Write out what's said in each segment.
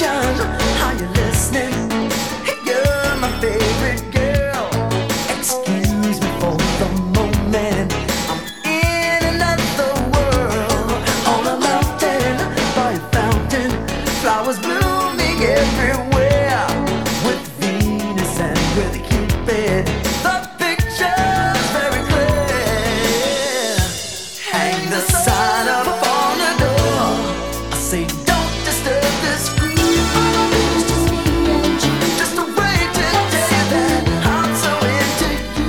recollection. Are you listening? You're my favorite girl. Excuse me for the moment. I'm in another world. On a mountain, by a fountain, flowers blooming everywhere. With Venus and with Cupid, the picture's very clear. Hang the sign up on the door. I say don't disturb this groove. Just a way to tell you that I'm so into you.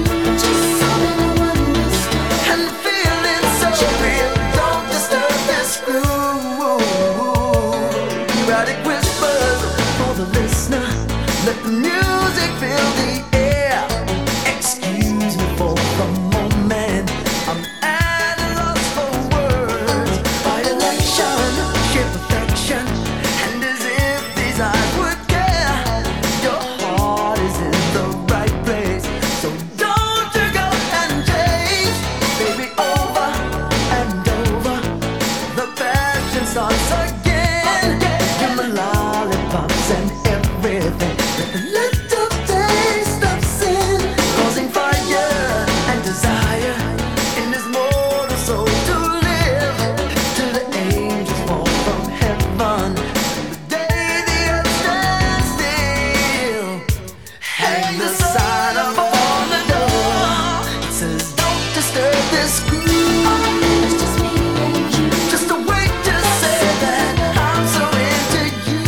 And the feeling's so real. Don't disturb this groove. Erotic whispers for the listener. Let the music fill the air. Excuse me for the moment. I'm at a loss for words. By election, sheer perfection. And as if these eyes would care, your heart is in the right place. So don't you go and change. Baby, over and over, the passion starts again. Give me lollipops and everything. Let the little taste of sin, causing fire and desire in this mortal soul to live till the angels fall from heaven. The day the earth stands still. Hang the sign up on the door. It says don't disturb this groove. Just a way to say that I'm so into you.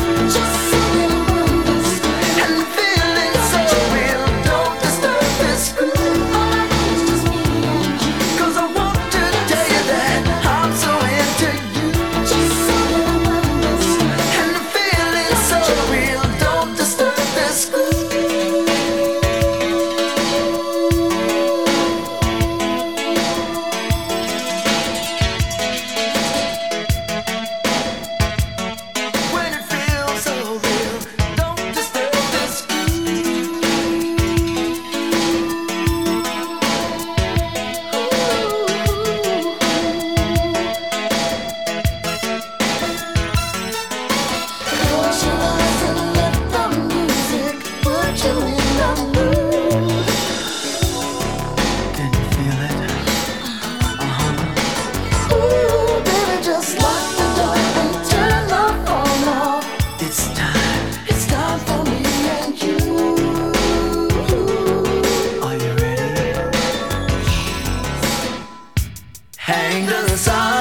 And the feeling's so real. Don't disturb this groove. 'Cause I want to tell you that I'm so into you. And the feeling's so real. Don't disturb this groove. When it feels so real, don't disturb this Can you feel it? Ooh, baby, just lock the door and turn the phone off. It's time. It's time for me and you. Are you ready? Hang the sign.